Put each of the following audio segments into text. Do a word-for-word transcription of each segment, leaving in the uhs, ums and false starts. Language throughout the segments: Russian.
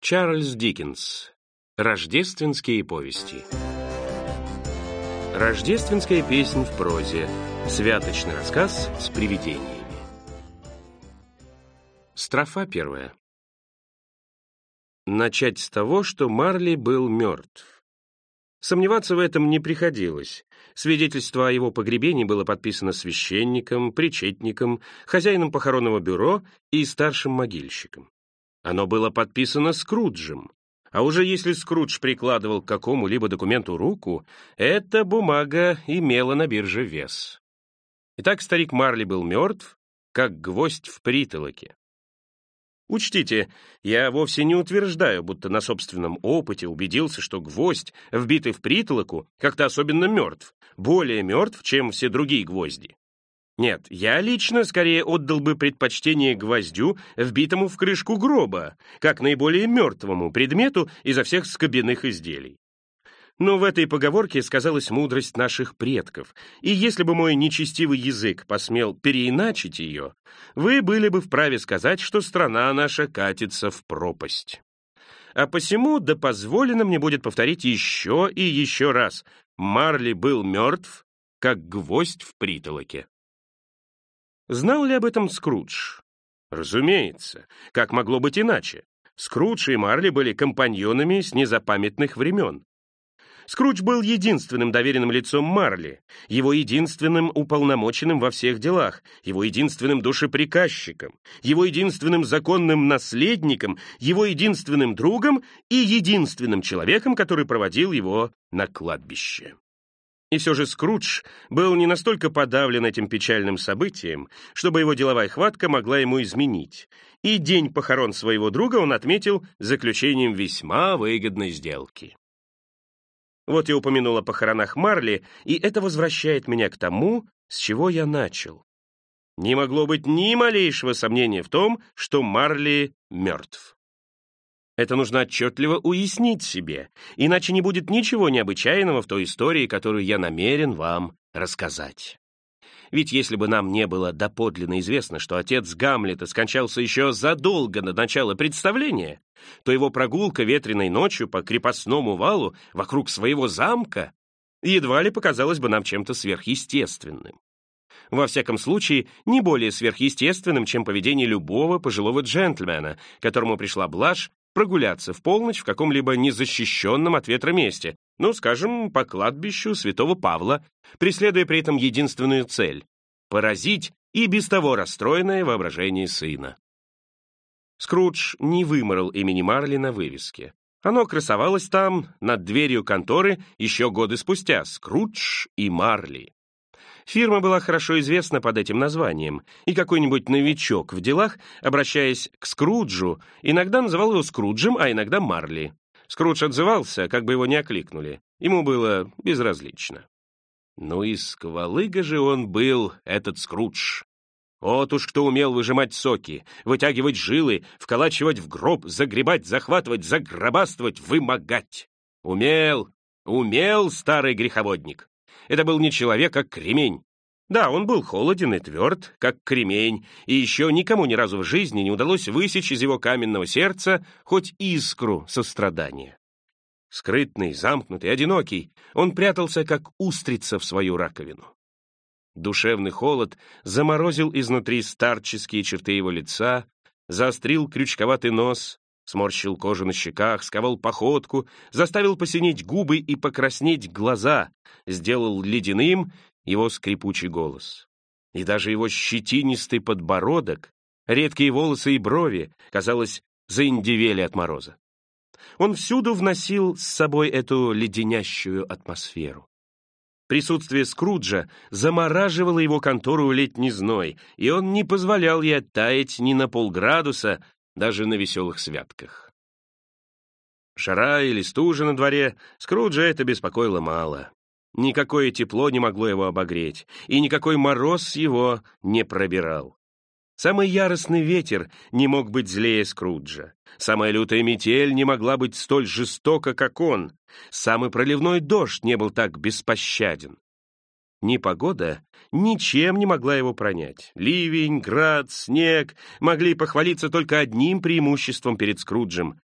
Чарльз Диккенс. Рождественские повести. Рождественская песнь в прозе. Святочный рассказ с привидениями. Строфа первая. Начать с того, что Марли был мертв. Сомневаться в этом не приходилось. Свидетельство о его погребении было подписано священником, причетником, хозяином похоронного бюро и старшим могильщиком. Оно было подписано Скруджем. А уже если Скрудж прикладывал к какому-либо документу руку, эта бумага имела на бирже вес. Итак, старик Марли был мертв, как гвоздь в притолоке. Учтите, я вовсе не утверждаю, будто на собственном опыте убедился, что гвоздь, вбитый в притолоку, как-то особенно мертв, более мертв, чем все другие гвозди. Нет, я лично скорее отдал бы предпочтение гвоздю, вбитому в крышку гроба, как наиболее мертвому предмету изо всех скобяных изделий. Но в этой поговорке сказалась мудрость наших предков, и если бы мой нечестивый язык посмел переиначить ее, вы были бы вправе сказать, что страна наша катится в пропасть. А посему да позволено мне будет повторить еще и еще раз: Марли был мертв, как гвоздь в притолоке. Знал ли об этом Скрудж? Разумеется. Как могло быть иначе? Скрудж и Марли были компаньонами с незапамятных времен. Скрудж был единственным доверенным лицом Марли, его единственным уполномоченным во всех делах, его единственным душеприказчиком, его единственным законным наследником, его единственным другом и единственным человеком, который проводил его на кладбище. И все же Скрудж был не настолько подавлен этим печальным событием, чтобы его деловая хватка могла ему изменить, и день похорон своего друга он отметил заключением весьма выгодной сделки. Вот я упомянул о похоронах Марли, и это возвращает меня к тому, с чего я начал. Не могло быть ни малейшего сомнения в том, что Марли мертв. Это нужно отчетливо уяснить себе, иначе не будет ничего необычайного в той истории, которую я намерен вам рассказать. Ведь если бы нам не было доподлинно известно, что отец Гамлета скончался еще задолго до начала представления, то его прогулка ветреной ночью по крепостному валу вокруг своего замка едва ли показалась бы нам чем-то сверхъестественным. Во всяком случае, не более сверхъестественным, чем поведение любого пожилого джентльмена, которому пришла блажь прогуляться в полночь в каком-либо незащищенном от ветра месте, ну, скажем, по кладбищу святого Павла, преследуя при этом единственную цель — поразить и без того расстроенное воображение сына. Скрудж не вымарал имени Марли на вывеске. Оно красовалось там, над дверью конторы, еще годы спустя: «Скрудж и Марли». Фирма была хорошо известна под этим названием, и какой-нибудь новичок в делах, обращаясь к Скруджу, иногда называл его Скруджем, а иногда Марли. Скрудж отзывался, как бы его ни окликнули. Ему было безразлично. Ну и сквалыга же он был, этот Скрудж. Вот уж кто умел выжимать соки, вытягивать жилы, вколачивать в гроб, загребать, захватывать, загробаствовать, вымогать. Умел, умел старый греховодник. Это был не человек, а кремень. Да, он был холоден и тверд, как кремень, и еще никому ни разу в жизни не удалось высечь из его каменного сердца хоть искру сострадания. Скрытный, замкнутый, одинокий, он прятался, как устрица в свою раковину. Душевный холод заморозил изнутри старческие черты его лица, заострил крючковатый нос, сморщил кожу на щеках, сковал походку, заставил посинеть губы и покраснеть глаза, сделал ледяным его скрипучий голос. И даже его щетинистый подбородок, редкие волосы и брови, казалось, заиндевели от мороза. Он всюду вносил с собой эту леденящую атмосферу. Присутствие Скруджа замораживало его контору в летний зной, и он не позволял ей оттаять ни на полградуса, даже на веселых святках. Жара или стужа на дворе Скруджа это беспокоило мало. Никакое тепло не могло его обогреть, и никакой мороз его не пробирал. Самый яростный ветер не мог быть злее Скруджа. Самая лютая метель не могла быть столь жестока, как он. Самый проливной дождь не был так беспощаден. Непогода ничем не могла его пронять. Ливень, град, снег могли похвалиться только одним преимуществом перед Скруджем.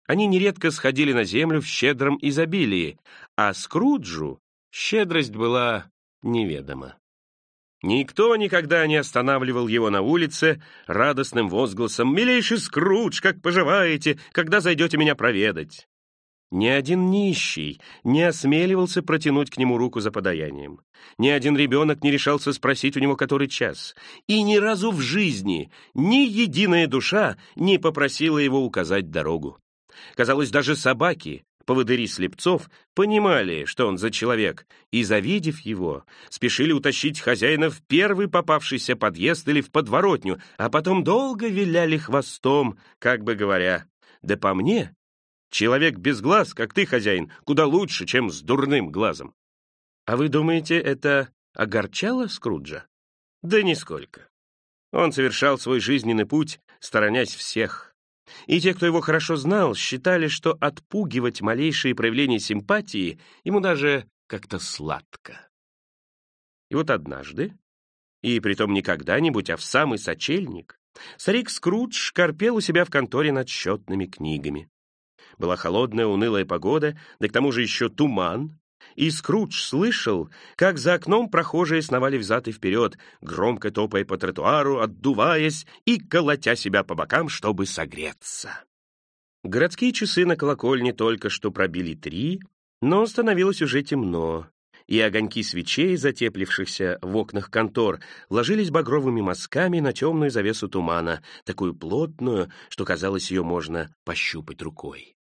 Они нередко сходили на землю в щедром изобилии, а Скруджу щедрость была неведома. Никто никогда не останавливал его на улице радостным возгласом: «Милейший Скрудж, как поживаете, когда зайдете меня проведать?» Ни один нищий не осмеливался протянуть к нему руку за подаянием. Ни один ребенок не решался спросить у него, который час. И ни разу в жизни ни единая душа не попросила его указать дорогу. Казалось, даже собаки, поводыри слепцов, понимали, что он за человек, и, завидев его, спешили утащить хозяина в первый попавшийся подъезд или в подворотню, а потом долго виляли хвостом, как бы говоря: «Да по мне, человек без глаз, как ты, хозяин, куда лучше, чем с дурным глазом». А вы думаете, это огорчало Скруджа? Да нисколько. Он совершал свой жизненный путь, сторонясь всех. И те, кто его хорошо знал, считали, что отпугивать малейшие проявления симпатии ему даже как-то сладко. И вот однажды, и притом не когда-нибудь, а в самый сочельник, старик Скрудж корпел у себя в конторе над счетными книгами. Была холодная, унылая погода, да к тому же еще туман, и Скрудж слышал, как за окном прохожие сновали взад и вперед, громко топая по тротуару, отдуваясь и колотя себя по бокам, чтобы согреться. Городские часы на колокольне только что пробили три, но становилось уже темно, и огоньки свечей, затеплившихся в окнах контор, ложились багровыми мазками на темную завесу тумана, такую плотную, что, казалось, ее можно пощупать рукой.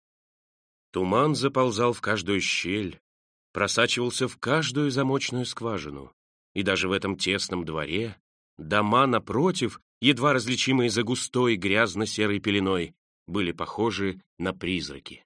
Туман заползал в каждую щель, просачивался в каждую замочную скважину, и даже в этом тесном дворе дома напротив, едва различимые за густой грязно-серой пеленой, были похожи на призраки.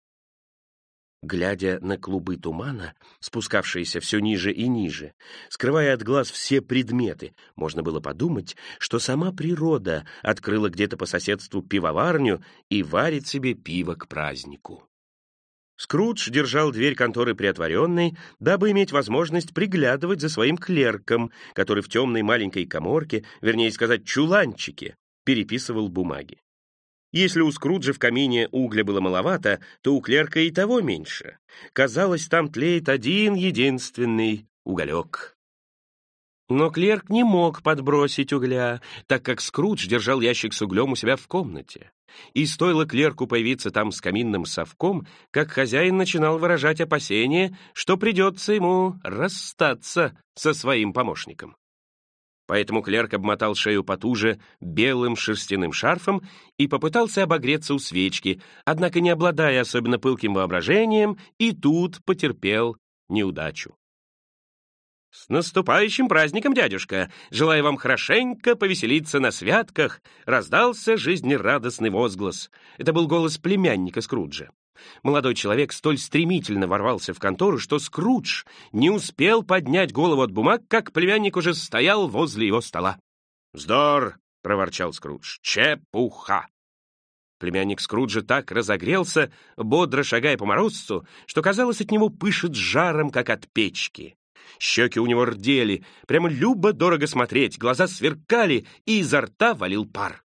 Глядя на клубы тумана, спускавшиеся все ниже и ниже, скрывая от глаз все предметы, можно было подумать, что сама природа открыла где-то по соседству пивоварню и варит себе пиво к празднику. Скрудж держал дверь конторы приотворенной, дабы иметь возможность приглядывать за своим клерком, который в темной маленькой каморке, вернее сказать, чуланчике, переписывал бумаги. Если у Скруджа в камине угля было маловато, то у клерка и того меньше. Казалось, там тлеет один единственный уголек. Но клерк не мог подбросить угля, так как Скрудж держал ящик с углем у себя в комнате. И стоило клерку появиться там с каминным совком, как хозяин начинал выражать опасение, что придется ему расстаться со своим помощником. Поэтому клерк обмотал шею потуже белым шерстяным шарфом и попытался обогреться у свечки, однако, не обладая особенно пылким воображением, и тут потерпел неудачу. «С наступающим праздником, дядюшка! Желаю вам хорошенько повеселиться на святках!» Раздался жизнерадостный возглас. Это был голос племянника Скруджа. Молодой человек столь стремительно ворвался в контору, что Скрудж не успел поднять голову от бумаг, как племянник уже стоял возле его стола. «Вздор!» — проворчал Скрудж. «Чепуха!» Племянник Скруджа так разогрелся, бодро шагая по морозцу, что, казалось, от него пышет жаром, как от печки. Щеки у него рдели, прямо любо-дорого смотреть, глаза сверкали, и изо рта валил пар.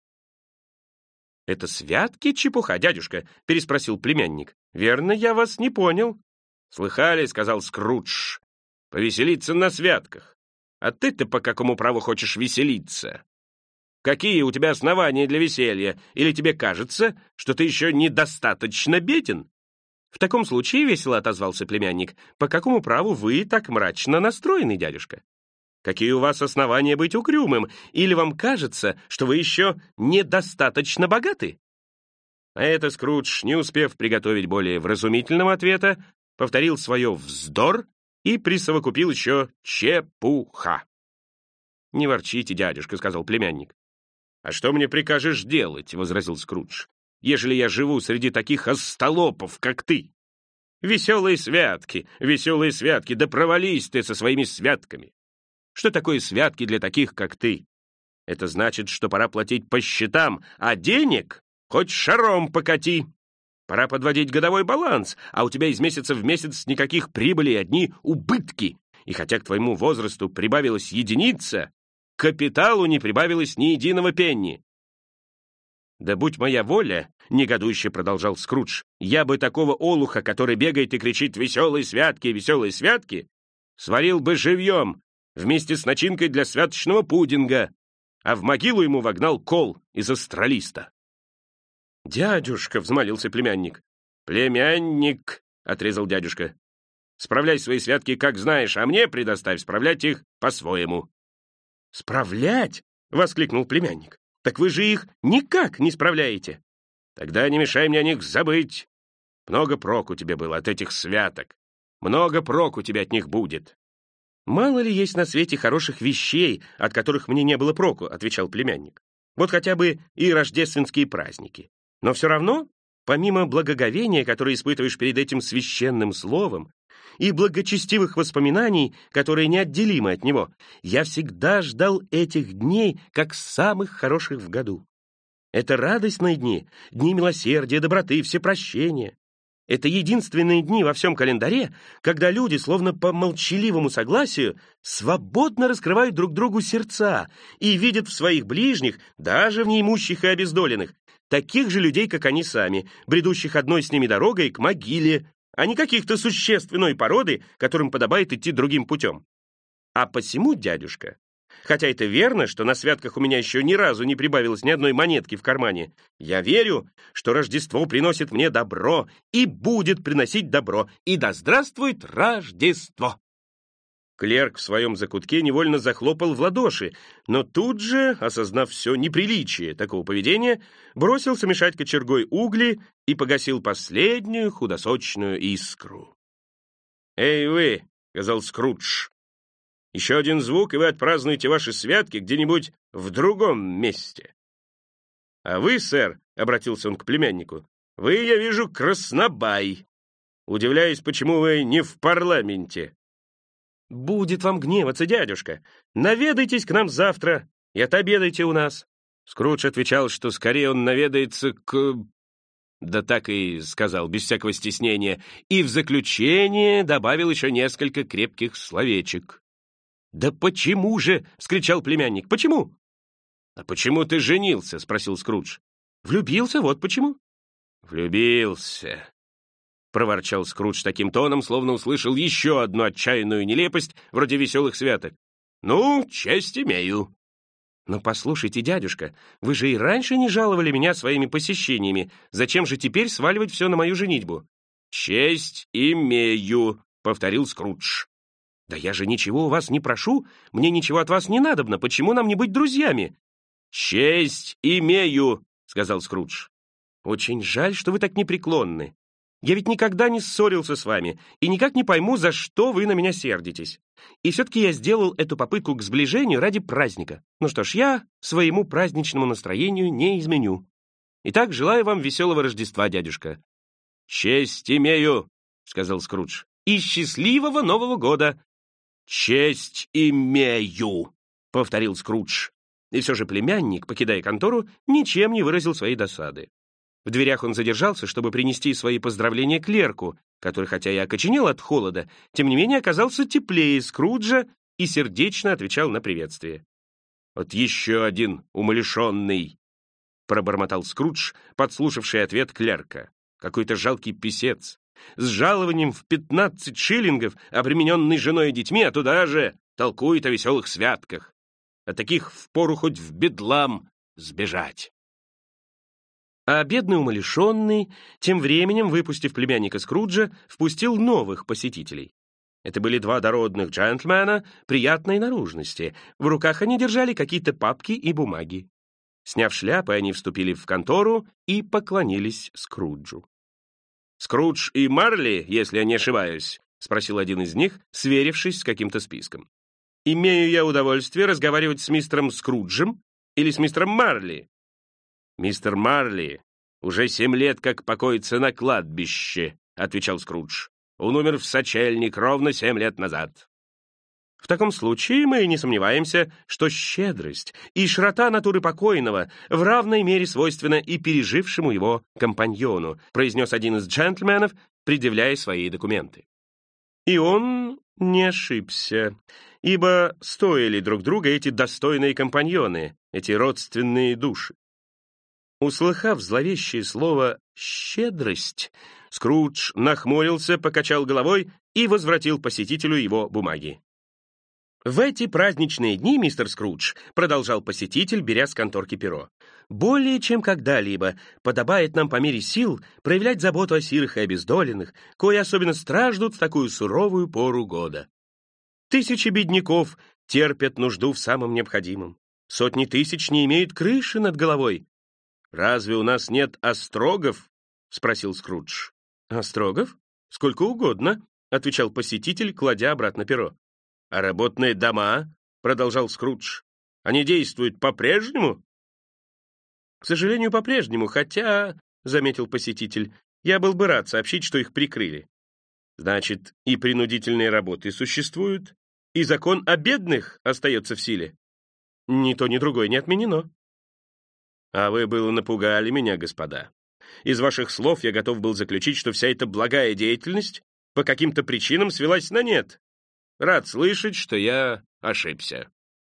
«Это святки, чепуха, дядюшка?» — переспросил племянник. «Верно, я вас не понял». «Слыхали?» — сказал Скрудж. «Повеселиться на святках. А ты-то по какому праву хочешь веселиться? Какие у тебя основания для веселья? Или тебе кажется, что ты еще недостаточно беден?» «В таком случае, — весело отозвался племянник, — по какому праву вы так мрачно настроены, дядюшка? Какие у вас основания быть угрюмым? Или вам кажется, что вы еще недостаточно богаты?» А это Скрудж, не успев приготовить более вразумительного ответа, повторил свое «вздор» и присовокупил еще «чепуха». «Не ворчите, дядюшка», — сказал племянник. «А что мне прикажешь делать?» — возразил Скрудж. «Ежели я живу среди таких остолопов, как ты? Веселые святки, веселые святки, да провались ты со своими святками! Что такое святки для таких, как ты? Это значит, что пора платить по счетам, а денег хоть шаром покати. Пора подводить годовой баланс, а у тебя из месяца в месяц никаких прибылей, одни убытки. И хотя к твоему возрасту прибавилась единица, капиталу не прибавилось ни единого пенни». «Да будь моя воля», — негодующе продолжал Скрудж, «я бы такого олуха, который бегает и кричит «веселые святки, веселые святки», сварил бы живьем вместе с начинкой для святочного пудинга, а в могилу ему вогнал кол из астролиста». «Дядюшка», — взмолился племянник. «Племянник», — отрезал дядюшка, «справляй свои святки как знаешь, а мне предоставь справлять их по-своему». «Справлять?» — воскликнул племянник. «Так вы же их никак не справляете». «Тогда не мешай мне о них забыть. Много проку тебе было от этих святок. Много проку тебе от них будет». «Мало ли есть на свете хороших вещей, от которых мне не было проку», — отвечал племянник. «Вот хотя бы и рождественские праздники. Но все равно, помимо благоговения, которое испытываешь перед этим священным словом, и благочестивых воспоминаний, которые неотделимы от него, я всегда ждал этих дней как самых хороших в году. Это радостные дни, дни милосердия, доброты, всепрощения. Это единственные дни во всем календаре, когда люди, словно по молчаливому согласию, свободно раскрывают друг другу сердца и видят в своих ближних, даже в неимущих и обездоленных, таких же людей, как они сами, бредущих одной с ними дорогой к могиле, а не каких-то существ иной породы, которым подобает идти другим путем. А посему, дядюшка, хотя это верно, что на святках у меня еще ни разу не прибавилось ни одной монетки в кармане, я верю, что Рождество приносит мне добро и будет приносить добро, и да здравствует Рождество!» Клерк в своем закутке невольно захлопал в ладоши, но тут же, осознав все неприличие такого поведения, бросился мешать кочергой угли и погасил последнюю худосочную искру. «Эй вы!» — сказал Скрудж. «Еще один звук, и вы отпразднуете ваши святки где-нибудь в другом месте. А вы, сэр, — обратился он к племяннику, — вы, я вижу, краснобай. Удивляюсь, почему вы не в парламенте». «Будет вам гневаться, дядюшка. Наведайтесь к нам завтра и отобедайте у нас». Скрудж отвечал, что скорее он наведается к... Да так и сказал, без всякого стеснения, и в заключение добавил еще несколько крепких словечек. «Да почему же?» — вскричал племянник. «Почему?» «А почему ты женился?» — спросил Скрудж. «Влюбился, вот почему». «Влюбился», — проворчал Скрудж таким тоном, словно услышал еще одну отчаянную нелепость, вроде веселых святок. «Ну, честь имею». «Но послушайте, дядюшка, вы же и раньше не жаловали меня своими посещениями. Зачем же теперь сваливать все на мою женитьбу?» «Честь имею», — повторил Скрудж. «Да я же ничего у вас не прошу, мне ничего от вас не надобно, почему нам не быть друзьями?» «Честь имею», — сказал Скрудж. «Очень жаль, что вы так непреклонны. Я ведь никогда не ссорился с вами и никак не пойму, за что вы на меня сердитесь. И все-таки я сделал эту попытку к сближению ради праздника. Ну что ж, я своему праздничному настроению не изменю. Итак, желаю вам веселого Рождества, дядюшка». «Честь имею», — сказал Скрудж. «И счастливого Нового года». «Честь имею», — повторил Скрудж. И все же племянник, покидая контору, ничем не выразил своей досады. В дверях он задержался, чтобы принести свои поздравления клерку, который, хотя и окоченел от холода, тем не менее оказался теплее Скруджа и сердечно отвечал на приветствие. «Вот еще один умалишенный!» — пробормотал Скрудж, подслушавший ответ клерка. «Какой-то жалкий писец, с жалованием в пятнадцать шиллингов, обремененный женой и детьми, а туда же толкует о веселых святках. А таких впору хоть в бедлам сбежать». А бедный умалишенный, тем временем, выпустив племянника Скруджа, впустил новых посетителей. Это были два дородных джентльмена приятной наружности. В руках они держали какие-то папки и бумаги. Сняв шляпы, они вступили в контору и поклонились Скруджу. «Скрудж и Марли, если я не ошибаюсь?» — спросил один из них, сверившись с каким-то списком. «Имею я удовольствие разговаривать с мистером Скруджем или с мистером Марли?» «Мистер Марли уже семь лет как покоится на кладбище», — отвечал Скрудж. «Он умер в сочельник ровно семь лет назад». «В таком случае мы не сомневаемся, что щедрость и широта натуры покойного в равной мере свойственна и пережившему его компаньону», произнес один из джентльменов, предъявляя свои документы. И он не ошибся, ибо стоили друг друга эти достойные компаньоны, эти родственные души. Услыхав зловещее слово «щедрость», Скрудж нахмурился, покачал головой и возвратил посетителю его бумаги. «В эти праздничные дни, мистер Скрудж, — продолжал посетитель, беря с конторки перо, — более чем когда-либо подобает нам по мере сил проявлять заботу о сирых и обездоленных, кои особенно страждут в такую суровую пору года. Тысячи бедняков терпят нужду в самом необходимом. Сотни тысяч не имеют крыши над головой. Разве у нас нет острогов? — спросил Скрудж. «Острогов? Сколько угодно», — отвечал посетитель, кладя обратно перо. «А работные дома?» — продолжал Скрудж. «Они действуют по-прежнему?» «К сожалению, по-прежнему, хотя, — заметил посетитель, — я был бы рад сообщить, что их прикрыли. Значит, и принудительные работы существуют, и закон о бедных остается в силе. Ни то, ни другое не отменено». «А вы было напугали меня, господа. Из ваших слов я готов был заключить, что вся эта благая деятельность по каким-то причинам свелась на нет. Рад слышать, что я ошибся».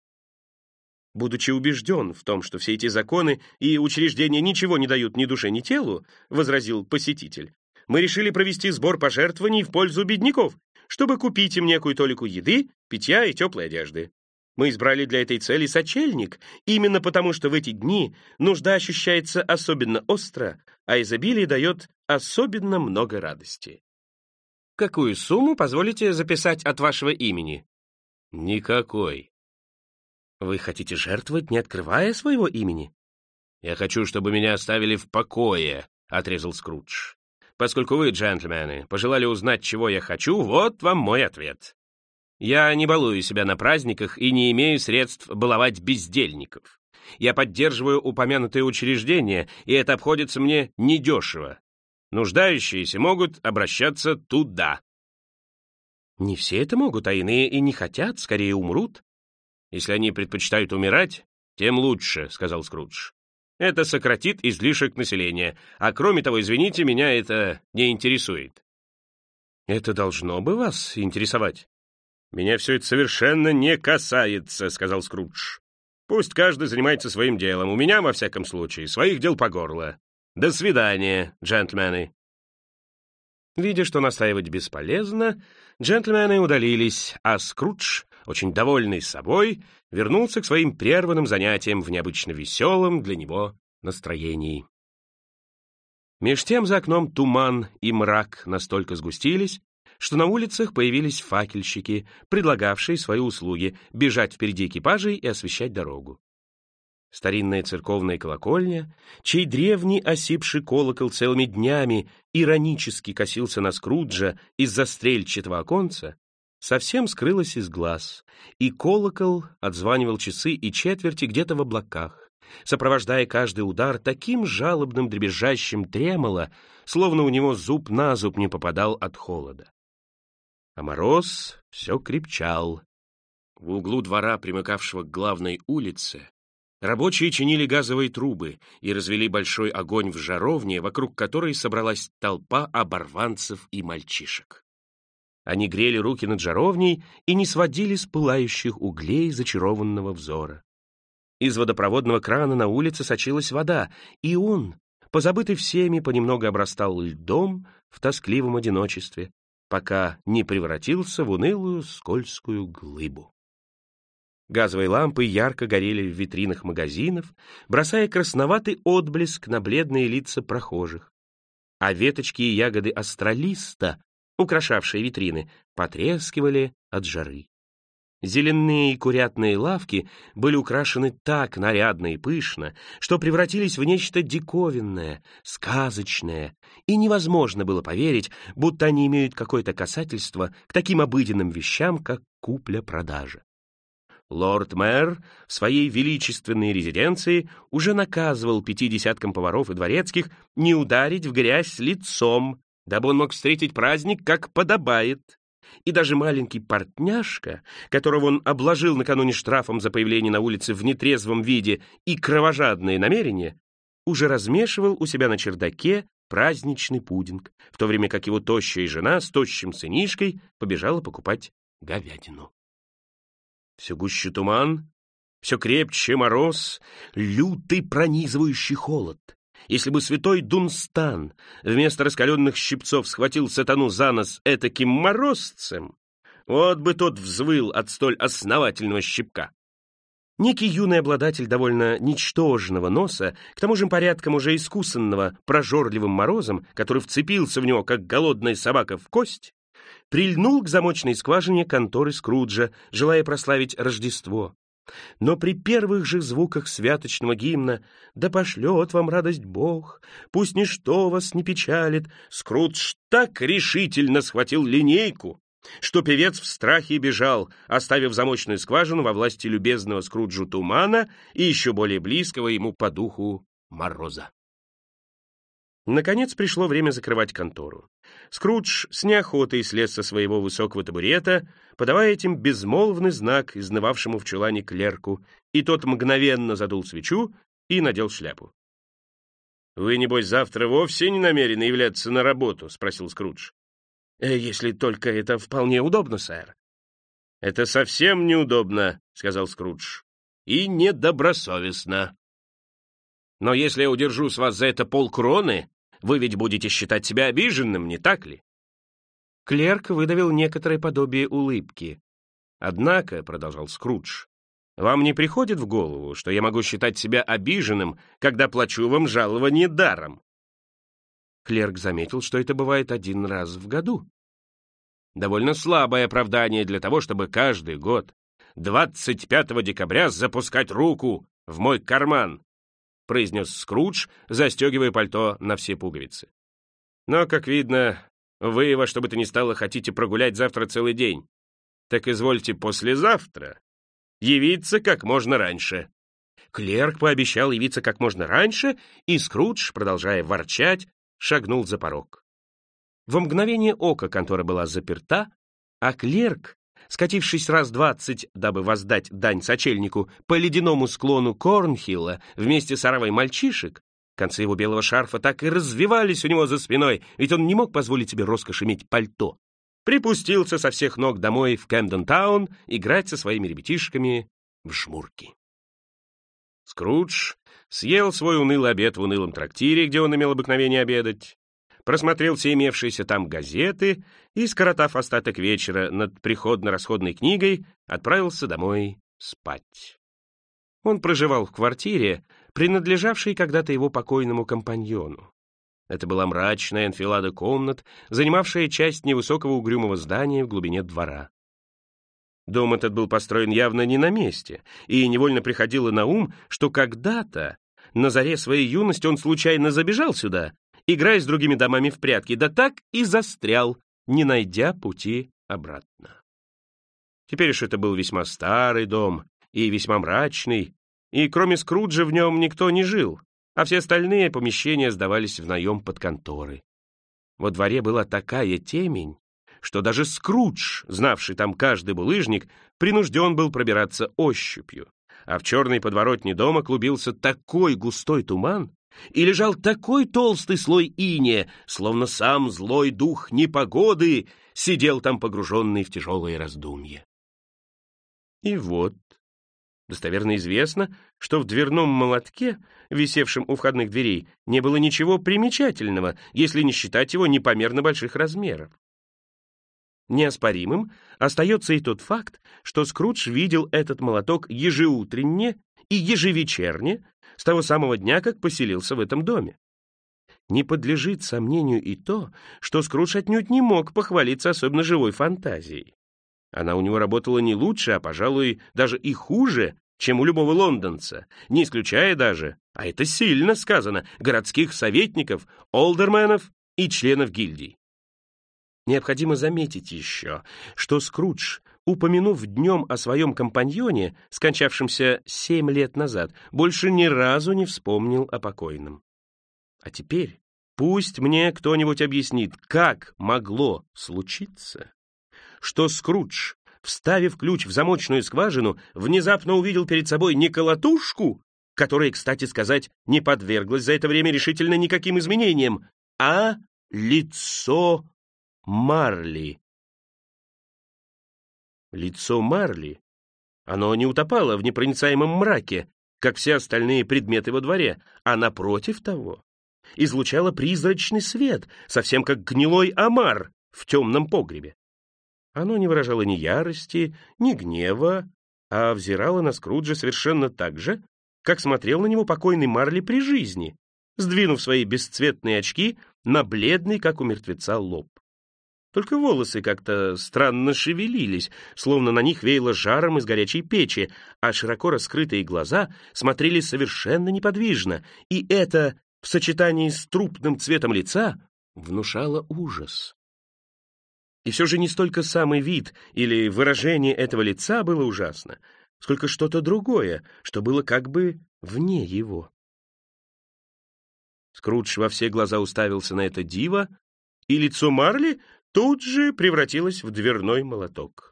«Будучи убежден в том, что все эти законы и учреждения ничего не дают ни душе, ни телу, — возразил посетитель, — мы решили провести сбор пожертвований в пользу бедняков, чтобы купить им некую толику еды, питья и теплой одежды. Мы избрали для этой цели сочельник, именно потому что в эти дни нужда ощущается особенно остро, а изобилие дает особенно много радости». «Какую сумму позволите записать от вашего имени?» «Никакой». «Вы хотите жертвовать, не открывая своего имени?» «Я хочу, чтобы меня оставили в покое», — отрезал Скрудж. «Поскольку вы, джентльмены, пожелали узнать, чего я хочу, вот вам мой ответ. Я не балую себя на праздниках и не имею средств баловать бездельников. Я поддерживаю упомянутые учреждения, и это обходится мне недешево. Нуждающиеся могут обращаться туда». «Не все это могут, а иные и не хотят, скорее умрут». «Если они предпочитают умирать, тем лучше», — сказал Скрудж. «Это сократит излишек населения, а кроме того, извините, меня это не интересует». «Это должно бы вас интересовать». «Меня все это совершенно не касается», — сказал Скрудж. «Пусть каждый занимается своим делом. У меня, во всяком случае, своих дел по горло. До свидания, джентльмены». Видя, что настаивать бесполезно, джентльмены удалились, а Скрудж, очень довольный собой, вернулся к своим прерванным занятиям в необычно веселом для него настроении. Меж тем за окном туман и мрак настолько сгустились, что на улицах появились факельщики, предлагавшие свои услуги бежать впереди экипажей и освещать дорогу. Старинная церковная колокольня, чей древний осипший колокол целыми днями иронически косился на Скруджа из-за стрельчатого оконца, совсем скрылась из глаз, и колокол отзванивал часы и четверти где-то в облаках, сопровождая каждый удар таким жалобным дребезжащим тремоло, словно у него зуб на зуб не попадал от холода. А мороз все крепчал. В углу двора, примыкавшего к главной улице, рабочие чинили газовые трубы и развели большой огонь в жаровне, вокруг которой собралась толпа оборванцев и мальчишек. Они грели руки над жаровней и не сводили с пылающих углей зачарованного взора. Из водопроводного крана на улице сочилась вода, и он, позабытый всеми, понемногу обрастал льдом в тоскливом одиночестве, пока не превратился в унылую скользкую глыбу. Газовые лампы ярко горели в витринах магазинов, бросая красноватый отблеск на бледные лица прохожих, а веточки и ягоды астролиста, украшавшие витрины, потрескивали от жары. Зеленые и курятные лавки были украшены так нарядно и пышно, что превратились в нечто диковинное, сказочное, и невозможно было поверить, будто они имеют какое-то касательство к таким обыденным вещам, как купля-продажа. Лорд-мэр в своей величественной резиденции уже наказывал пяти десяткам поваров и дворецких не ударить в грязь лицом, дабы он мог встретить праздник, как подобает. И даже маленький портняшка, которого он обложил накануне штрафом за появление на улице в нетрезвом виде и кровожадные намерения, уже размешивал у себя на чердаке праздничный пудинг, в то время как его тощая жена с тощим сынишкой побежала покупать говядину. Все гуще туман, все крепче мороз, лютый пронизывающий холод. Если бы святой Дунстан вместо раскаленных щипцов схватил сатану за нос этаким морозцем, вот бы тот взвыл от столь основательного щипка. Некий юный обладатель довольно ничтожного носа, к тому же порядком уже искусанного прожорливым морозом, который вцепился в него, как голодная собака в кость, прильнул к замочной скважине конторы Скруджа, желая прославить Рождество. Но при первых же звуках святочного гимна «Да пошлет вам радость Бог, пусть ничто вас не печалит», Скрудж так решительно схватил линейку, что певец в страхе бежал, оставив замочную скважину во власти любезного Скруджу тумана и еще более близкого ему по духу мороза. Наконец пришло время закрывать контору. Скрудж с неохотой слез со своего высокого табурета, подавая этим безмолвный знак изнывавшему в чулане клерку, и тот мгновенно задул свечу и надел шляпу. «Вы, небось, завтра вовсе не намерены являться на работу?» — спросил Скрудж. «Э, «Если только это вполне удобно, сэр». «Это совсем неудобно», — сказал Скрудж, — «и недобросовестно. Но если я удержу с вас за это полкроны, вы ведь будете считать себя обиженным, не так ли?» Клерк выдавил некоторое подобие улыбки. «Однако», — продолжал Скрудж, — «вам не приходит в голову, что я могу считать себя обиженным, когда плачу вам жалование даром?» Клерк заметил, что это бывает один раз в году. Довольно слабое оправдание для того, чтобы каждый год двадцать пятого декабря запускать руку в мой карман, произнес Скрудж, застегивая пальто на все пуговицы. «Но, как видно, вы во что бы то ни стало хотите прогулять завтра целый день. Так извольте послезавтра явиться как можно раньше». Клерк пообещал явиться как можно раньше, и Скрудж, продолжая ворчать, шагнул за порог. Во мгновение ока контора была заперта, а клерк, скатившись раз двадцать, дабы воздать дань сочельнику, по ледяному склону Корнхилла вместе с оравой мальчишек, концы его белого шарфа так и развивались у него за спиной, ведь он не мог позволить себе роскошь иметь пальто, припустился со всех ног домой в Кэмден-таун играть со своими ребятишками в жмурки. Скрудж съел свой унылый обед в унылом трактире, где он имел обыкновение обедать, просмотрел все имевшиеся там газеты и, скоротав остаток вечера над приходно-расходной книгой, отправился домой спать. Он проживал в квартире, принадлежавшей когда-то его покойному компаньону. Это была мрачная анфилада комнат, занимавшая часть невысокого угрюмого здания в глубине двора. Дом этот был построен явно не на месте, и невольно приходило на ум, что когда-то, на заре своей юности, он случайно забежал сюда, играя с другими домами в прятки, да так и застрял, не найдя пути обратно. Теперь уж это был весьма старый дом и весьма мрачный, и кроме Скруджа в нем никто не жил, а все остальные помещения сдавались в наем под конторы. Во дворе была такая темень, что даже Скрудж, знавший там каждый булыжник, принужден был пробираться ощупью, а в черной подворотне дома клубился такой густой туман, и лежал такой толстый слой иния, словно сам злой дух непогоды сидел там погруженный в тяжелые раздумья. И вот, достоверно известно, что в дверном молотке, висевшем у входных дверей, не было ничего примечательного, если не считать его непомерно больших размеров. Неоспоримым остается и тот факт, что Скрудж видел этот молоток ежеутренне и ежевечерне с того самого дня, как поселился в этом доме. Не подлежит сомнению и то, что Скрудж отнюдь не мог похвалиться особенно живой фантазией. Она у него работала не лучше, а, пожалуй, даже и хуже, чем у любого лондонца, не исключая даже, а это сильно сказано, городских советников, олдерменов и членов гильдий. Необходимо заметить еще, что Скрудж, упомянув днем о своем компаньоне, скончавшемся семь лет назад, больше ни разу не вспомнил о покойном. А теперь пусть мне кто-нибудь объяснит, как могло случиться, что Скрудж, вставив ключ в замочную скважину, внезапно увидел перед собой не колотушку, которая, кстати сказать, не подверглась за это время решительно никаким изменениям, а лицо Марли. Лицо Марли, оно не утопало в непроницаемом мраке, как все остальные предметы во дворе, а напротив того, излучало призрачный свет, совсем как гнилой омар в темном погребе. Оно не выражало ни ярости, ни гнева, а взирало на Скруджа совершенно так же, как смотрел на него покойный Марли при жизни, сдвинув свои бесцветные очки на бледный, как у мертвеца, лоб. Только волосы как-то странно шевелились, словно на них веяло жаром из горячей печи, а широко раскрытые глаза смотрели совершенно неподвижно, и это, в сочетании с трупным цветом лица, внушало ужас. И все же не столько самый вид или выражение этого лица было ужасно, сколько что-то другое, что было как бы вне его. Скрудж во все глаза уставился на это диво, и лицо Марли тут же превратилось в дверной молоток.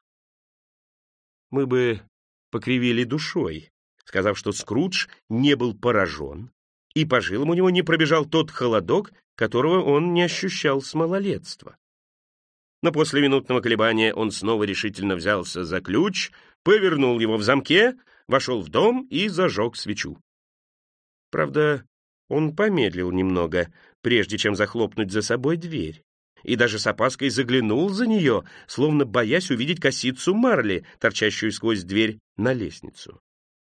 Мы бы покривили душой, сказав, что Скрудж не был поражен, и по жилам у него не пробежал тот холодок, которого он не ощущал с малолетства. Но после минутного колебания он снова решительно взялся за ключ, повернул его в замке, вошел в дом и зажег свечу. Правда, он помедлил немного, прежде чем захлопнуть за собой дверь, и даже с опаской заглянул за нее, словно боясь увидеть косицу Марли, торчащую сквозь дверь на лестницу.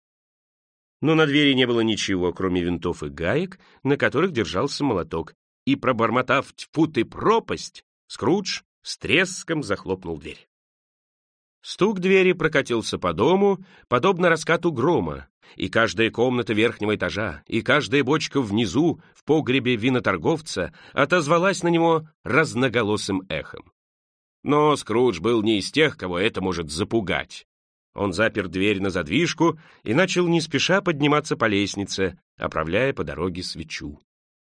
Но на двери не было ничего, кроме винтов и гаек, на которых держался молоток, и, пробормотав «тьфу ты, пропасть», Скрудж с треском захлопнул дверь. Стук двери прокатился по дому, подобно раскату грома, и каждая комната верхнего этажа, и каждая бочка внизу, в погребе виноторговца, отозвалась на него разноголосым эхом. Но Скрудж был не из тех, кого это может запугать. Он запер дверь на задвижку и начал не спеша подниматься по лестнице, оправляя по дороге свечу.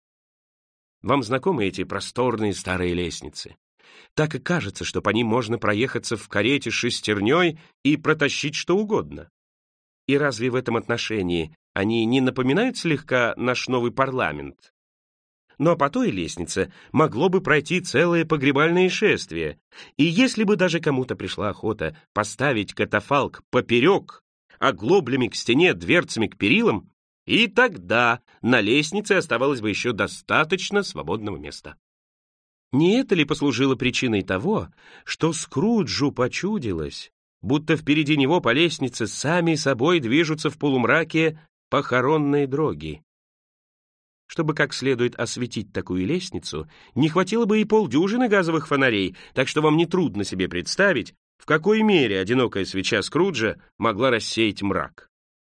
Вам знакомы эти просторные старые лестницы? Так и кажется, что по ним можно проехаться в карете с шестерней и протащить что угодно. И разве в этом отношении они не напоминают слегка наш новый парламент? Но по той лестнице могло бы пройти целое погребальное шествие, и если бы даже кому-то пришла охота поставить катафалк поперек, оглоблями к стене, дверцами к перилам, и тогда на лестнице оставалось бы еще достаточно свободного места. Не это ли послужило причиной того, что Скруджу почудилось, будто впереди него по лестнице сами собой движутся в полумраке похоронные дроги? Чтобы как следует осветить такую лестницу, не хватило бы и полдюжины газовых фонарей, так что вам нетрудно себе представить, в какой мере одинокая свеча Скруджа могла рассеять мрак.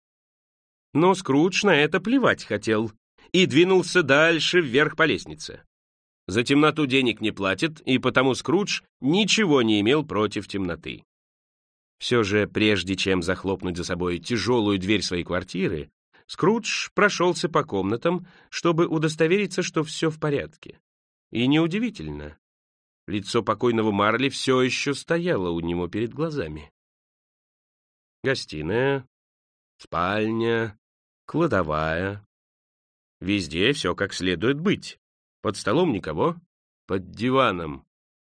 Но Скрудж на это плевать хотел и двинулся дальше вверх по лестнице. За темноту денег не платят, и потому Скрудж ничего не имел против темноты. Все же, прежде чем захлопнуть за собой тяжелую дверь своей квартиры, Скрудж прошелся по комнатам, чтобы удостовериться, что все в порядке. И неудивительно, лицо покойного Марли все еще стояло у него перед глазами. Гостиная, спальня, кладовая. Везде все как следует быть. Под столом никого, под диваном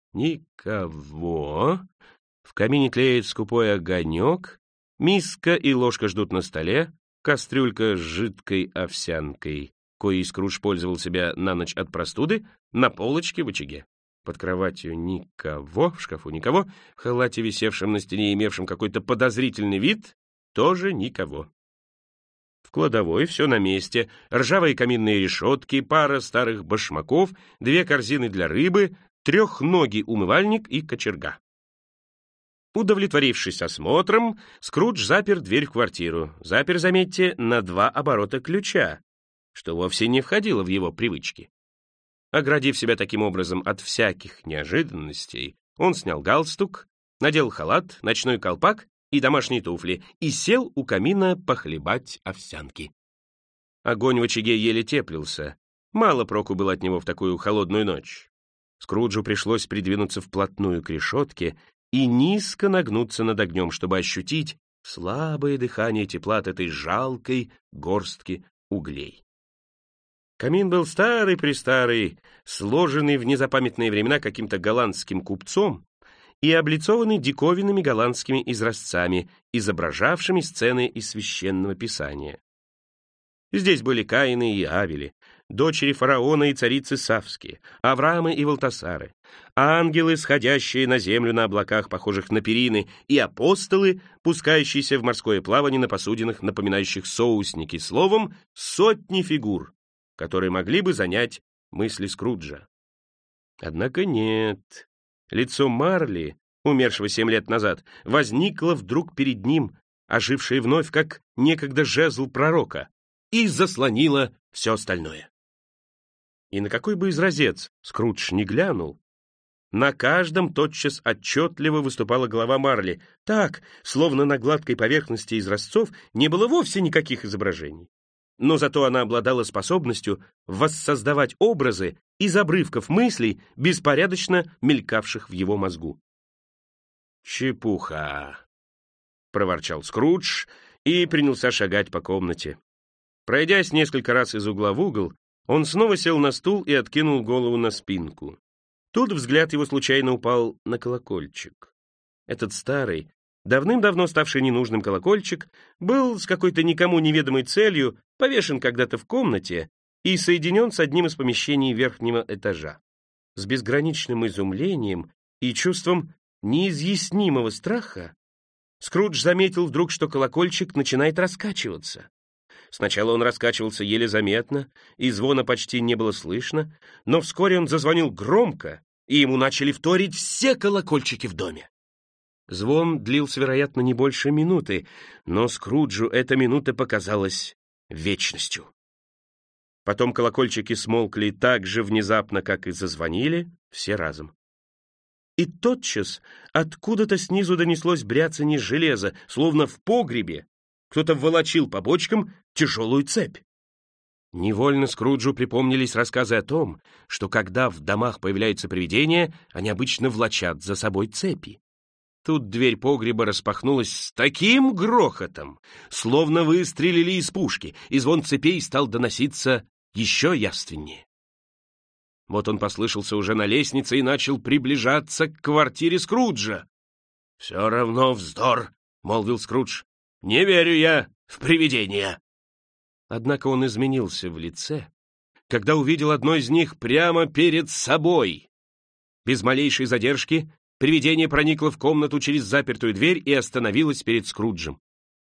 никого, в камине тлеет скупой огонек, миска и ложка ждут на столе, кастрюлька с жидкой овсянкой, коей Скрудж пользовал себя на ночь от простуды, на полочке в очаге. Под кроватью никого, в шкафу никого, в халате, висевшем на стене, имевшем какой-то подозрительный вид, тоже никого. В кладовой все на месте, ржавые каминные решетки, пара старых башмаков, две корзины для рыбы, трехногий умывальник и кочерга. Удовлетворившись осмотром, Скрудж запер дверь в квартиру. Запер, заметьте, на два оборота ключа, что вовсе не входило в его привычки. Оградив себя таким образом от всяких неожиданностей, он снял галстук, надел халат, ночной колпак и домашние туфли и сел у камина похлебать овсянки. Огонь в очаге еле теплился. Мало проку было от него в такую холодную ночь. Скруджу пришлось придвинуться вплотную к решетке и низко нагнуться над огнем, чтобы ощутить слабое дыхание тепла от этой жалкой горстки углей. Камин был старый-престарый, сложенный в незапамятные времена каким-то голландским купцом и облицованный диковинными голландскими изразцами, изображавшими сцены из священного писания. Здесь были Каины и Авели, дочери фараона и царицы Савски, Авраамы и Валтасары, ангелы, сходящие на землю на облаках, похожих на перины, и апостолы, пускающиеся в морское плавание на посудинах, напоминающих соусники, словом, сотни фигур, которые могли бы занять мысли Скруджа. Однако нет. Лицо Марли, умершего семь лет назад, возникло вдруг перед ним, ожившее вновь, как некогда жезл пророка, и заслонило все остальное. И на какой бы изразец Скрудж не глянул, на каждом тотчас отчетливо выступала голова Марли, так, словно на гладкой поверхности изразцов не было вовсе никаких изображений. Но зато она обладала способностью воссоздавать образы из обрывков мыслей, беспорядочно мелькавших в его мозгу. «Чепуха!» — проворчал Скрудж и принялся шагать по комнате. Пройдясь несколько раз из угла в угол, он снова сел на стул и откинул голову на спинку. Тут взгляд его случайно упал на колокольчик. Этот старый, давным-давно ставший ненужным колокольчик был с какой-то никому неведомой целью повешен когда-то в комнате и соединен с одним из помещений верхнего этажа. С безграничным изумлением и чувством неизъяснимого страха Скрудж заметил вдруг, что колокольчик начинает раскачиваться. Сначала он раскачивался еле заметно, и звона почти не было слышно, но вскоре он зазвонил громко, и ему начали вторить все колокольчики в доме. Звон длился, вероятно, не больше минуты, но Скруджу эта минута показалась вечностью. Потом колокольчики смолкли так же внезапно, как и зазвонили, все разом. И тотчас откуда-то снизу донеслось бряцанье железа, словно в погребе кто-то волочил по бочкам тяжелую цепь. Невольно Скруджу припомнились рассказы о том, что когда в домах появляются привидения, они обычно влачат за собой цепи. Тут дверь погреба распахнулась с таким грохотом, словно выстрелили из пушки, и звон цепей стал доноситься еще явственнее. Вот он послышался уже на лестнице и начал приближаться к квартире Скруджа. «Все равно вздор», — молвил Скрудж. «Не верю я в привидения». Однако он изменился в лице, когда увидел одно из них прямо перед собой. Без малейшей задержки привидение проникло в комнату через запертую дверь и остановилось перед Скруджем.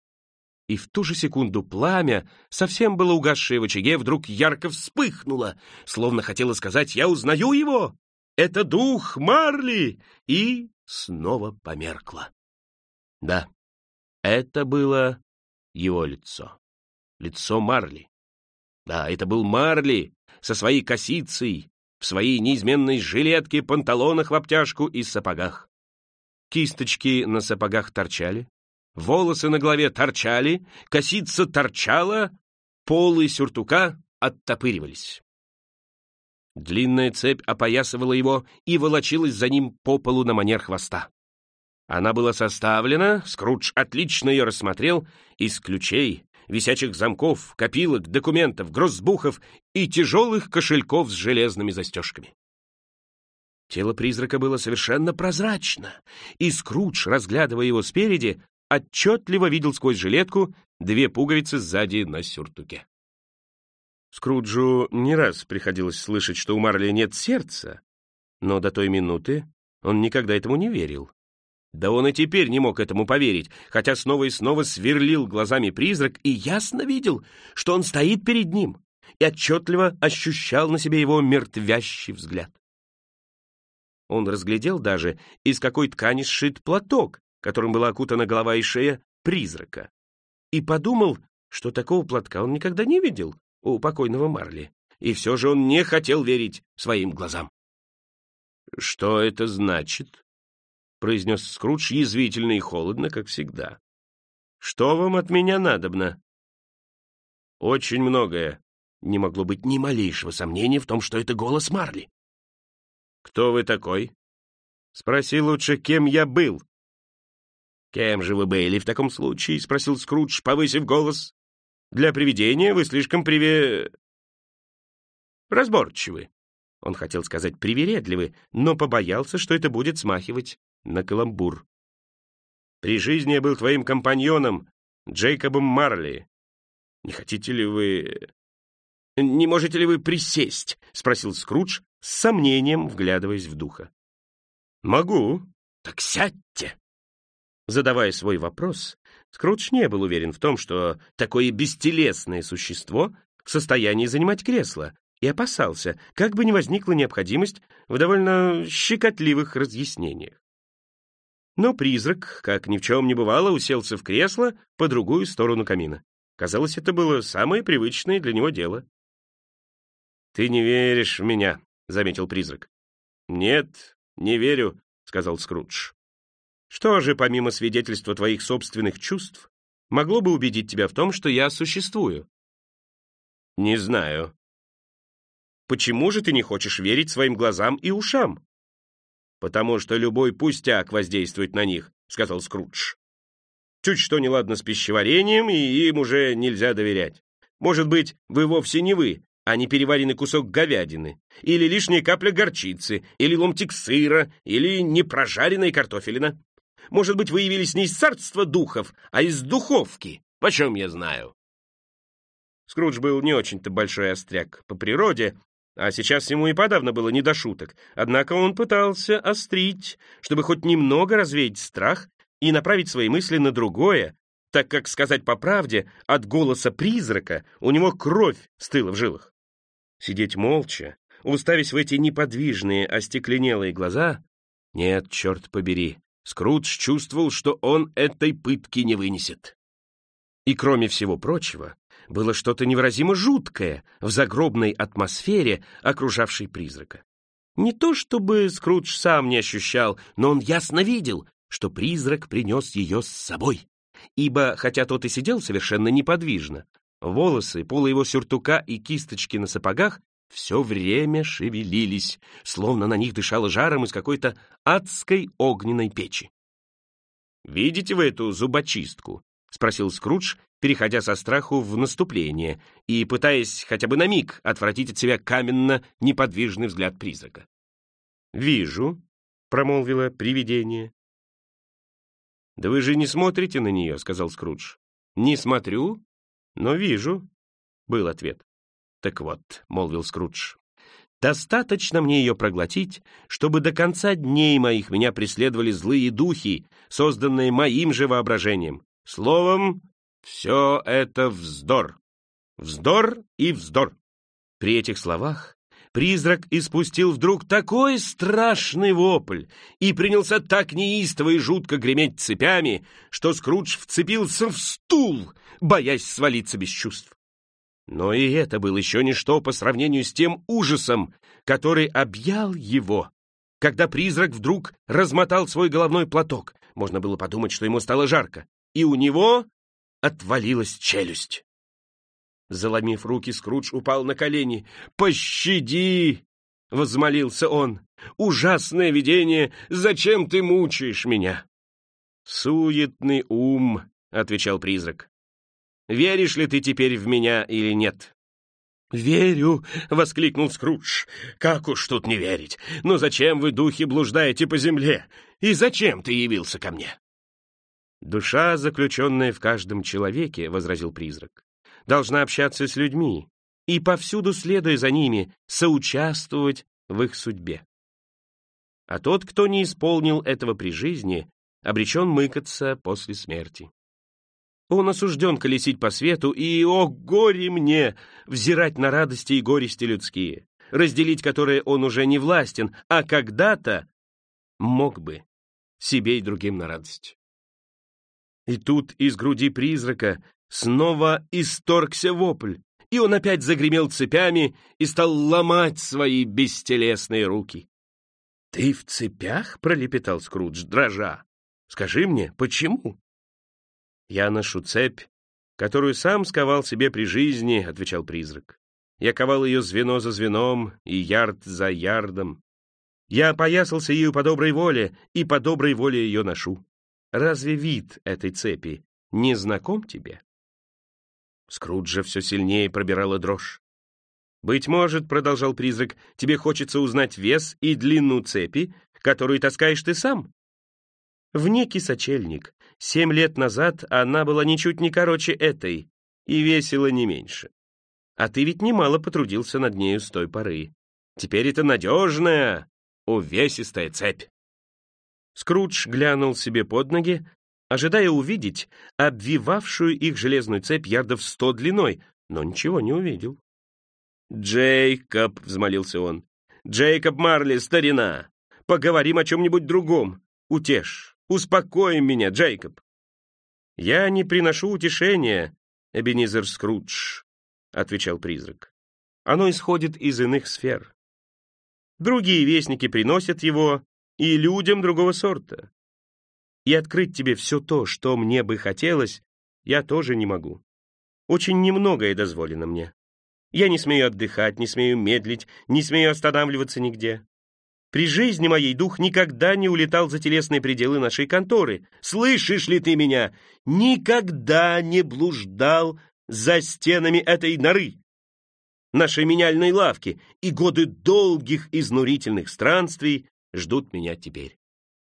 И в ту же секунду пламя, совсем было угасшее в очаге, вдруг ярко вспыхнуло, словно хотело сказать: «Я узнаю его! Это дух Марли!» И снова померкло. Да, это было его лицо. Лицо Марли. Да, это был Марли со своей косицей, в своей неизменной жилетке, панталонах в обтяжку и сапогах. Кисточки на сапогах торчали, волосы на голове торчали, косица торчала, полы сюртука оттопыривались. Длинная цепь опоясывала его и волочилась за ним по полу на манер хвоста. Она была составлена, Скрудж отлично ее рассмотрел, из ключей, висячих замков, копилок, документов, гроссбухов и тяжелых кошельков с железными застежками. Тело призрака было совершенно прозрачно, и Скрудж, разглядывая его спереди, отчетливо видел сквозь жилетку две пуговицы сзади на сюртуке. Скруджу не раз приходилось слышать, что у Марли нет сердца, но до той минуты он никогда этому не верил. Да он и теперь не мог этому поверить, хотя снова и снова сверлил глазами призрак и ясно видел, что он стоит перед ним, и отчетливо ощущал на себе его мертвящий взгляд. Он разглядел даже, из какой ткани сшит платок, которым была окутана голова и шея призрака, и подумал, что такого платка он никогда не видел у покойного Марли, и все же он не хотел верить своим глазам. «Что это значит?» — произнес Скрудж язвительно и холодно, как всегда. «Что вам от меня надобно?» «Очень многое». Не могло быть ни малейшего сомнения в том, что это голос Марли. «Кто вы такой?» «Спроси лучше, кем я был». «Кем же вы были в таком случае?» — спросил Скрудж, повысив голос. «Для привидения вы слишком приве... разборчивы». Он хотел сказать «привередливы», но побоялся, что это будет смахивать на каламбур. «При жизни я был твоим компаньоном, Джейкобом Марли. Не хотите ли вы...» Не можете ли вы присесть?» — спросил Скрудж, с сомнением вглядываясь в духа. «Могу. Так сядьте». Задавая свой вопрос, Скрудж не был уверен в том, что такое бестелесное существо в состоянии занимать кресло, и опасался, как бы ни возникла необходимость в довольно щекотливых разъяснениях. Но призрак, как ни в чем не бывало, уселся в кресло по другую сторону камина. Казалось, это было самое привычное для него дело. «Ты не веришь в меня», — заметил призрак. «Нет, не верю», — сказал Скрудж. «Что же, помимо свидетельства твоих собственных чувств, могло бы убедить тебя в том, что я существую?» «Не знаю». «Почему же ты не хочешь верить своим глазам и ушам?» «Потому что любой пустяк воздействует на них», — сказал Скрудж. «Чуть что неладно с пищеварением, и им уже нельзя доверять. Может быть, вы вовсе не вы, а не переваренный кусок говядины, или лишняя капля горчицы, или ломтик сыра, или непрожаренная картофелина. Может быть, вы явились не из царства духов, а из духовки. Почем я знаю?» Скрудж был не очень-то большой остряк по природе, а сейчас ему и подавно было не до шуток. Однако он пытался острить, чтобы хоть немного развеять страх и направить свои мысли на другое, так как, сказать по правде, от голоса призрака у него кровь стыла в жилах. Сидеть молча, уставясь в эти неподвижные, остекленелые глаза, нет, черт побери, Скрудж чувствовал, что он этой пытки не вынесет. И кроме всего прочего, было что-то невыразимо жуткое в загробной атмосфере, окружавшей призрака. Не то чтобы Скрудж сам не ощущал, но он ясно видел, что призрак принес ее с собой. Ибо, хотя тот и сидел совершенно неподвижно, волосы, полы его сюртука и кисточки на сапогах все время шевелились, словно на них дышало жаром из какой-то адской огненной печи. «Видите вы эту зубочистку?» — спросил Скрудж, переходя со страху в наступление и пытаясь хотя бы на миг отвратить от себя каменно-неподвижный взгляд призрака. «Вижу», — промолвило привидение. «Да вы же не смотрите на нее», — сказал Скрудж. «Не смотрю, но вижу», — был ответ. «Так вот», — молвил Скрудж, — «достаточно мне ее проглотить, чтобы до конца дней моих меня преследовали злые духи, созданные моим же воображением. Словом, все это вздор. Вздор и вздор». При этих словах призрак испустил вдруг такой страшный вопль и принялся так неистово и жутко греметь цепями, что Скрудж вцепился в стул, боясь свалиться без чувств. Но и это было еще ничто по сравнению с тем ужасом, который объял его, когда призрак вдруг размотал свой головной платок. Можно было подумать, что ему стало жарко, и у него отвалилась челюсть. Заломив руки, Скрудж упал на колени. «Пощади!» — возмолился он. «Ужасное видение! Зачем ты мучаешь меня?» «Суетный ум», — отвечал призрак. «Веришь ли ты теперь в меня или нет?» «Верю!» — воскликнул Скрудж. «Как уж тут не верить? Но зачем вы, духи, блуждаете по земле? И зачем ты явился ко мне?» «Душа, заключенная в каждом человеке, — возразил призрак, — должна общаться с людьми и, повсюду следуя за ними, соучаствовать в их судьбе. А тот, кто не исполнил этого при жизни, обречен мыкаться после смерти. Он осужден колесить по свету и, о горе мне, взирать на радости и горести людские, разделить которые он уже не властен, а когда-то мог бы себе и другим на радость». И тут из груди призрака снова исторгся вопль, и он опять загремел цепями и стал ломать свои бестелесные руки. «Ты в цепях?» — пролепетал Скрудж, дрожа. «Скажи мне, почему?» «Я ношу цепь, которую сам сковал себе при жизни», — отвечал призрак. «Я ковал ее звено за звеном и ярд за ярдом. Я опоясался ею по доброй воле, и по доброй воле ее ношу. Разве вид этой цепи не знаком тебе?» Скруджа все сильнее пробирала дрожь. «Быть может, — продолжал призрак, — тебе хочется узнать вес и длину цепи, которую таскаешь ты сам? В некий сочельник семь лет назад она была ничуть не короче этой и весила не меньше. А ты ведь немало потрудился над нею с той поры. Теперь это надежная, увесистая цепь». Скрудж глянул себе под ноги, ожидая увидеть обвивавшую их железную цепь ярдов сто длиной, но ничего не увидел. «Джейкоб», — взмолился он, — «Джейкоб Марли, старина, поговорим о чем-нибудь другом. Утешь, успокой меня, Джейкоб». «Я не приношу утешения, Эбенизер Скрудж», — отвечал призрак. «Оно исходит из иных сфер. Другие вестники приносят его и людям другого сорта. И открыть тебе все то, что мне бы хотелось, я тоже не могу. Очень немногое дозволено мне. Я не смею отдыхать, не смею медлить, не смею останавливаться нигде. При жизни моей дух никогда не улетал за телесные пределы нашей конторы. Слышишь ли ты меня? Никогда не блуждал за стенами этой норы, нашей меняльной лавки, и годы долгих изнурительных странствий ждут меня теперь».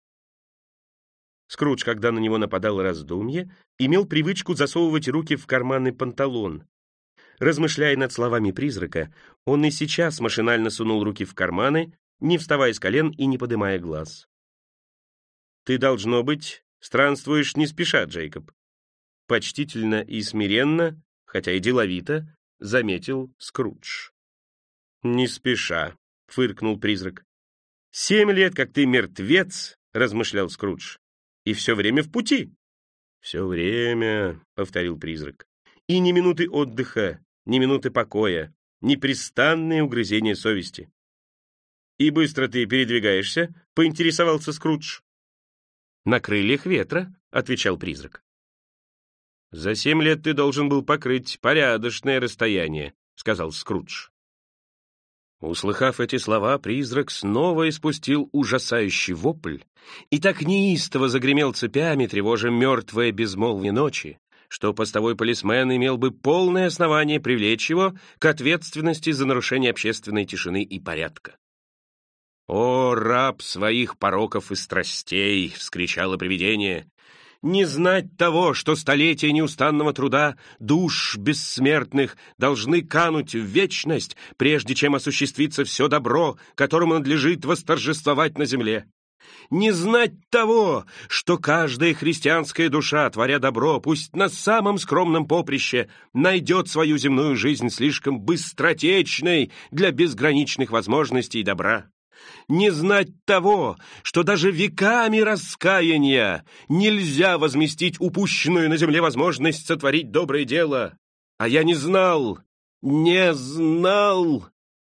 Скрудж, когда на него нападало раздумье, имел привычку засовывать руки в карманы панталон. Размышляя над словами призрака, он и сейчас машинально сунул руки в карманы, не вставая с колен и не поднимая глаз. «Ты, должно быть, странствуешь не спеша, Джейкоб», — почтительно и смиренно, хотя и деловито, заметил Скрудж. «Не спеша», — фыркнул призрак. «Семь лет, как ты мертвец», — размышлял Скрудж, — «и все время в пути». «Все время», — повторил призрак, — «и ни минуты отдыха, ни минуты покоя, непрестанные угрызения совести». «И быстро ты передвигаешься?» — поинтересовался Скрудж. «На крыльях ветра», — отвечал призрак. «За семь лет ты должен был покрыть порядочное расстояние», — сказал Скрудж. Услыхав эти слова, призрак снова испустил ужасающий вопль и так неистово загремел цепями, тревожа мертвое безмолвие ночи, что постовой полисмен имел бы полное основание привлечь его к ответственности за нарушение общественной тишины и порядка. «О, раб своих пороков и страстей!» — вскричало привидение. «Не знать того, что столетия неустанного труда душ бессмертных должны кануть в вечность, прежде чем осуществится все добро, которому надлежит восторжествовать на земле. Не знать того, что каждая христианская душа, творя добро, пусть на самом скромном поприще, найдет свою земную жизнь слишком быстротечной для безграничных возможностей добра. Не знать того, что даже веками раскаяния нельзя возместить упущенную на земле возможность сотворить доброе дело. А я не знал, не знал».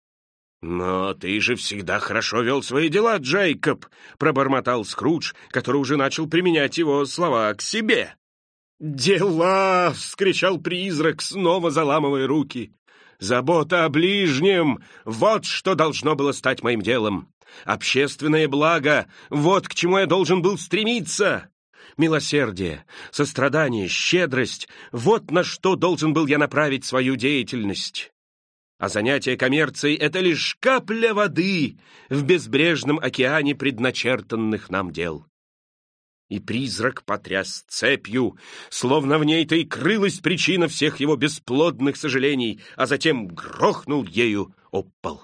«Но ты же всегда хорошо вел свои дела, Джейкоб», — пробормотал Скрудж, который уже начал применять его слова к себе. «Дела!» — вскричал призрак, снова заламывая руки. «Забота о ближнем — вот что должно было стать моим делом. Общественное благо — вот к чему я должен был стремиться. Милосердие, сострадание, щедрость — вот на что должен был я направить свою деятельность. А занятие коммерцией — это лишь капля воды в безбрежном океане предначертанных нам дел». И призрак потряс цепью, словно в ней-то и крылась причина всех его бесплодных сожалений, а затем грохнул ею об пол.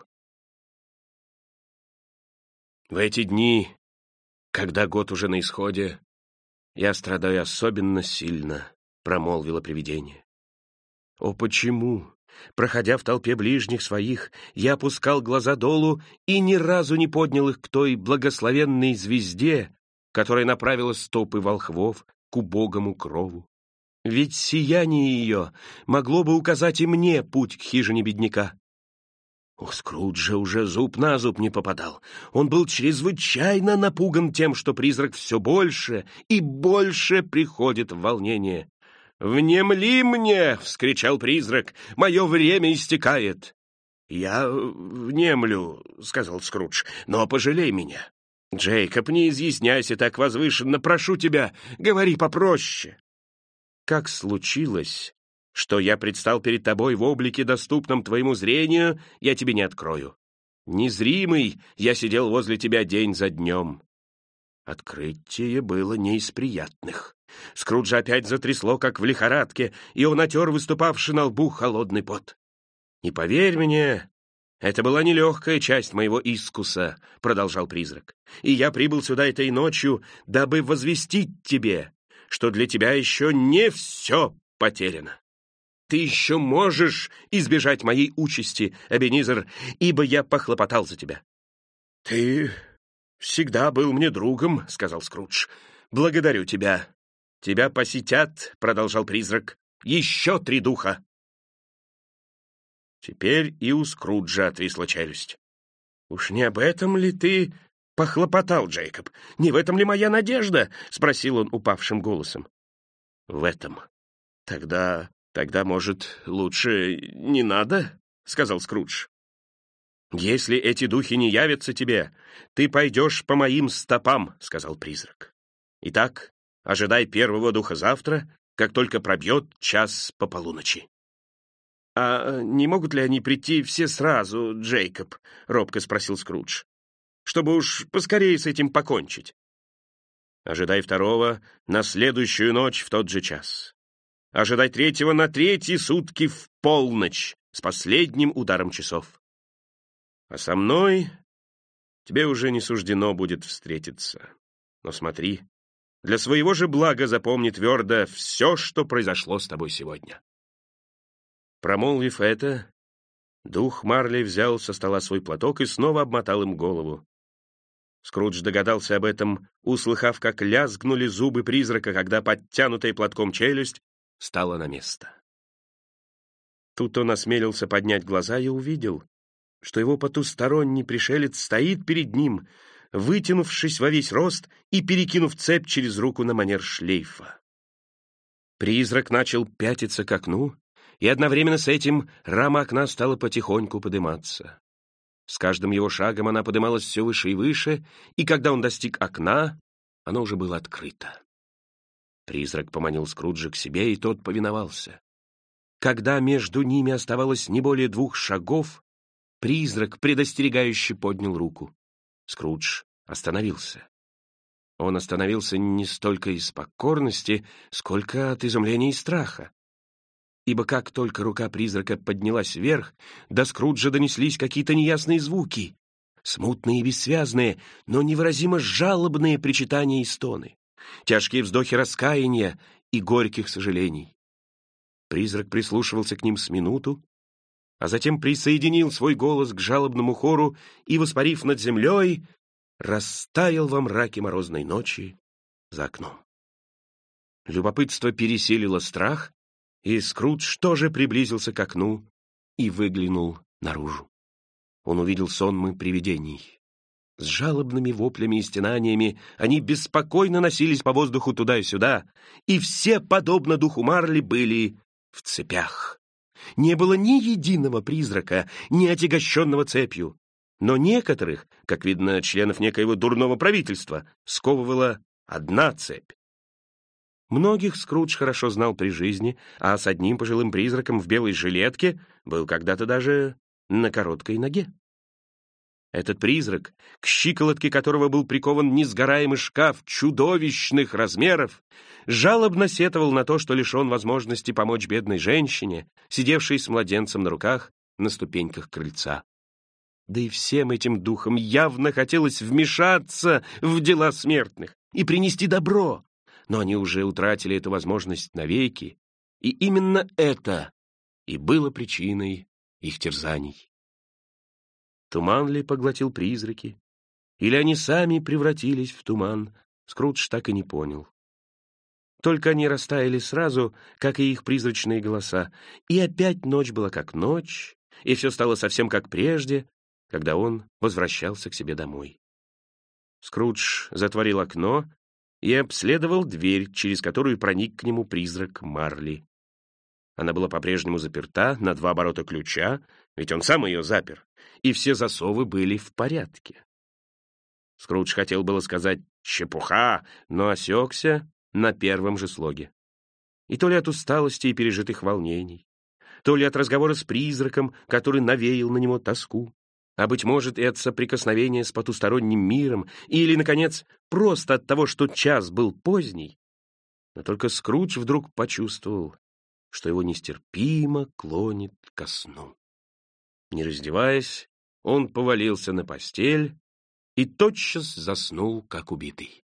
«В эти дни, когда год уже на исходе, я страдаю особенно сильно», — промолвило привидение. «О, почему, проходя в толпе ближних своих, я опускал глаза долу и ни разу не поднял их к той благословенной звезде, которая направила стопы волхвов к убогому крову? Ведь сияние ее могло бы указать и мне путь к хижине бедняка». У Скруджа уже зуб на зуб не попадал. Он был чрезвычайно напуган тем, что призрак все больше и больше приходит в волнение. «Внемли мне!» — вскричал призрак. «Мое время истекает!» «Я внемлю», — сказал Скрудж, — «но пожалей меня. Джейкоб, не изъясняйся так возвышенно, прошу тебя, говори попроще». «Как случилось, что я предстал перед тобой в облике, доступном твоему зрению, я тебе не открою. Незримый я сидел возле тебя день за днем». Открытие было не из приятных. Скруджа опять затрясло, как в лихорадке, и он отер выступавший на лбу холодный пот. И поверь мне, это была нелегкая часть моего искуса, — продолжал призрак. И я прибыл сюда этой ночью, дабы возвестить тебе, что для тебя еще не все потеряно. Ты еще можешь избежать моей участи, Эбенизер, ибо я похлопотал за тебя. — Ты всегда был мне другом, — сказал Скрудж. — Благодарю тебя. Тебя посетят, — продолжал призрак, — еще три духа. Теперь и у Скруджа отвисла челюсть. — Уж не об этом ли ты похлопотал, Джейкоб? Не в этом ли моя надежда? — спросил он упавшим голосом. — В этом. Тогда... «Тогда, может, лучше не надо?» — сказал Скрудж. «Если эти духи не явятся тебе, ты пойдешь по моим стопам», — сказал призрак. «Итак, ожидай первого духа завтра, как только пробьет час по полуночи». «А не могут ли они прийти все сразу, Джейкоб?» — робко спросил Скрудж. «Чтобы уж поскорее с этим покончить». «Ожидай второго на следующую ночь в тот же час. Ожидай третьего на третьи сутки в полночь с последним ударом часов. А со мной тебе уже не суждено будет встретиться. Но смотри, для своего же блага запомни твердо все, что произошло с тобой сегодня». Промолвив это, дух Марли взял со стола свой платок и снова обмотал им голову. Скрудж догадался об этом, услыхав, как лязгнули зубы призрака, когда подтянутая платком челюсть стала на место. Тут он осмелился поднять глаза и увидел, что его потусторонний пришелец стоит перед ним, вытянувшись во весь рост и перекинув цепь через руку на манер шлейфа. Призрак начал пятиться к окну, и одновременно с этим рама окна стала потихоньку подыматься. С каждым его шагом она подымалась все выше и выше, и когда он достиг окна, оно уже было открыто. Призрак поманил Скруджа к себе, и тот повиновался. Когда между ними оставалось не более двух шагов, призрак предостерегающе поднял руку. Скрудж остановился. Он остановился не столько из покорности, сколько от изумления и страха. Ибо как только рука призрака поднялась вверх, до Скруджа донеслись какие-то неясные звуки, смутные и бессвязные, но невыразимо жалобные причитания и стоны, тяжкие вздохи раскаяния и горьких сожалений. Призрак прислушивался к ним с минуту, а затем присоединил свой голос к жалобному хору и, воспарив над землей, растаял во мраке морозной ночи за окном. Любопытство пересилило страх, и Скрудж тоже приблизился к окну и выглянул наружу. Он увидел сонмы привидений. С жалобными воплями и стенаниями они беспокойно носились по воздуху туда и сюда, и все, подобно духу Марли, были в цепях. Не было ни единого призрака, ни отягощенного цепью, но некоторых, как видно, членов некоего дурного правительства, сковывала одна цепь. Многих Скрудж хорошо знал при жизни, а с одним пожилым призраком в белой жилетке был когда-то даже на короткой ноге. Этот призрак, к щиколотке которого был прикован несгораемый шкаф чудовищных размеров, жалобно сетовал на то, что лишен возможности помочь бедной женщине, сидевшей с младенцем на руках на ступеньках крыльца. Да и всем этим духам явно хотелось вмешаться в дела смертных и принести добро, но они уже утратили эту возможность навеки, и именно это и было причиной их терзаний. Туман ли поглотил призраки? Или они сами превратились в туман? Скрудж так и не понял. Только они растаяли сразу, как и их призрачные голоса, и опять ночь была как ночь, и все стало совсем как прежде, когда он возвращался к себе домой. Скрудж затворил окно и обследовал дверь, через которую проник к нему призрак Марли. Она была по-прежнему заперта на два оборота ключа, ведь он сам ее запер, и все засовы были в порядке. Скрудж хотел было сказать «чепуха», но осекся на первом же слоге. И то ли от усталости и пережитых волнений, то ли от разговора с призраком, который навеял на него тоску, а, быть может, и от соприкосновения с потусторонним миром, или, наконец, просто от того, что час был поздний, но только Скрудж вдруг почувствовал, что его нестерпимо клонит ко сну. Не раздеваясь, он повалился на постель и тотчас заснул, как убитый.